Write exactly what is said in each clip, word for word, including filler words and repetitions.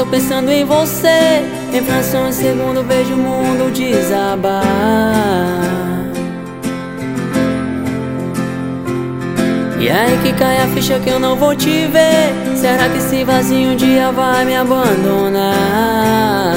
pensando em você. Em fração de segundo vejo o mundo desabar. E aí que cai a ficha que eu não vou te ver. Será que esse vazio um dia vai me abandonar?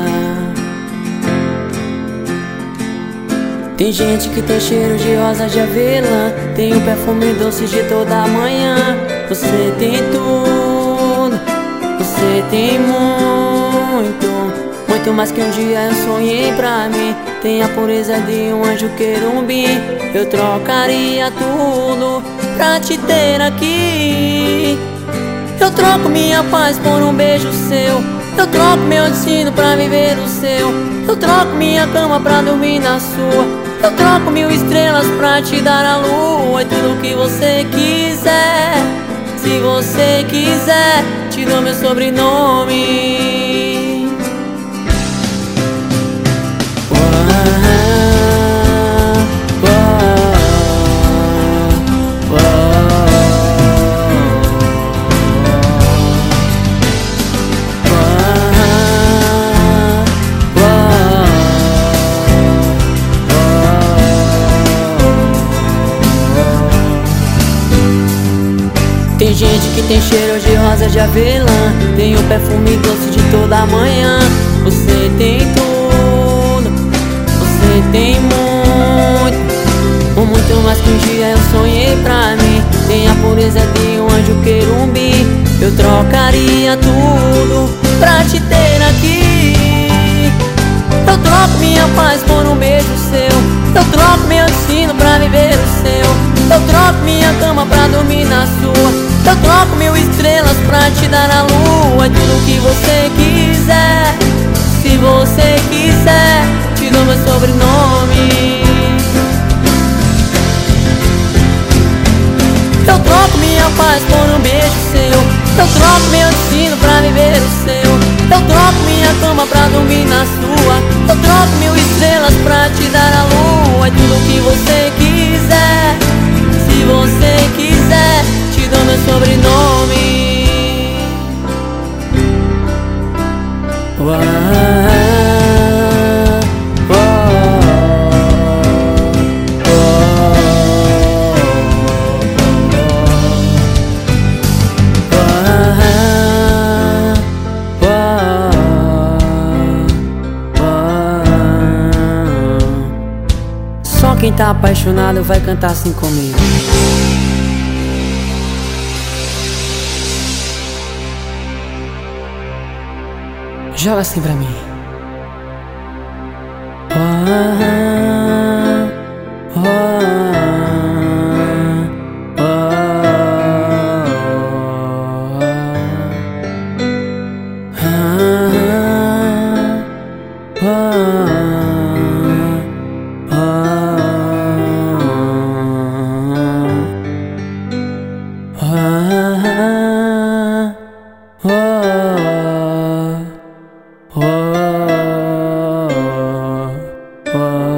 Tem gente que tem cheiro de rosa de avelã, tem o perfume doce de toda manhã. Você tem tudo, você tem muito, muito mais que um dia eu sonhei pra mim. Tem a pureza de um anjo querubim. Eu trocaria tudo pra te ter aqui. Eu troco minha paz por um beijo seu. Eu troco meu destino pra viver o seu. Eu troco minha cama pra dormir na sua. Eu troco mil estrelas pra te dar a lua. E tudo que você quiser. Se você quiser, te dou meu sobrenome. Tem gente que tem cheiro de rosa de avelã, tem o perfume doce de toda manhã. Você tem tudo, você tem muito, ou muito mais que um dia eu sonhei pra mim. Tem a pureza de um anjo querubim. Eu trocaria tudo pra te ter aqui. Eu troco minha paz por um beijo seu. Eu troco meu destino pra viver o seu. Eu troco minha cama pra dormir na sua. Eu troco mil estrelas pra te dar a lua. E tudo que você quiser. Se você quiser, te dou meu sobrenome. Eu troco minha paz por um beijo seu. Eu troco meu destino pra viver o seu. Eu troco minha cama pra dormir na sua. Eu troco mil estrelas pra te dar a lua. E tudo que você quiser. Se você quiser, te dou meu sobrenome. Uau, só quem tá apaixonado vai cantar assim comigo. Joga assim pra mim. Oh, oh, oh, oh, oh, oh, oh, oh.